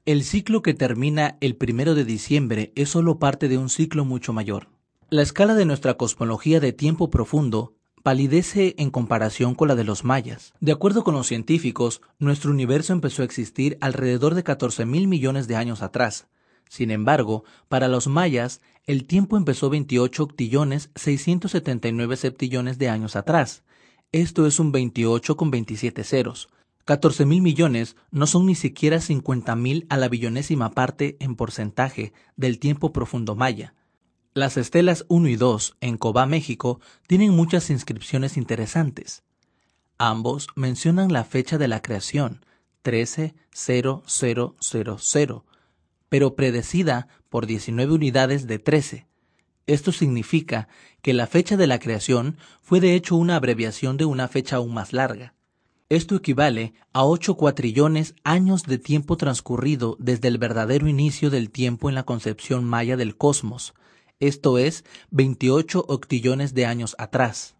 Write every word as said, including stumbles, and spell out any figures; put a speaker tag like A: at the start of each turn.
A: El ciclo que termina el primero de diciembre es solo parte de un ciclo mucho mayor. La escala de nuestra cosmología de tiempo profundo palidece en comparación con la de los mayas. De acuerdo con los científicos, nuestro universo empezó a existir alrededor de catorce mil millones de años atrás. Sin embargo, para los mayas, el tiempo empezó veintiocho octillones seiscientos setenta y nueve septillones de años atrás. Esto es un veintiocho con veintisiete ceros. catorce mil millones no son ni siquiera cincuenta mil a la billonésima parte en porcentaje del tiempo profundo maya. Las estelas uno y dos en Cobá, México, tienen muchas inscripciones interesantes. Ambos mencionan la fecha de la creación, trece cero cero cero cero, pero predecida por diecinueve unidades de trece. Esto significa que la fecha de la creación fue de hecho una abreviación de una fecha aún más larga. Esto equivale a ocho cuatrillones años de tiempo transcurrido desde el verdadero inicio del tiempo en la concepción maya del cosmos, esto es, veintiocho octillones de años atrás.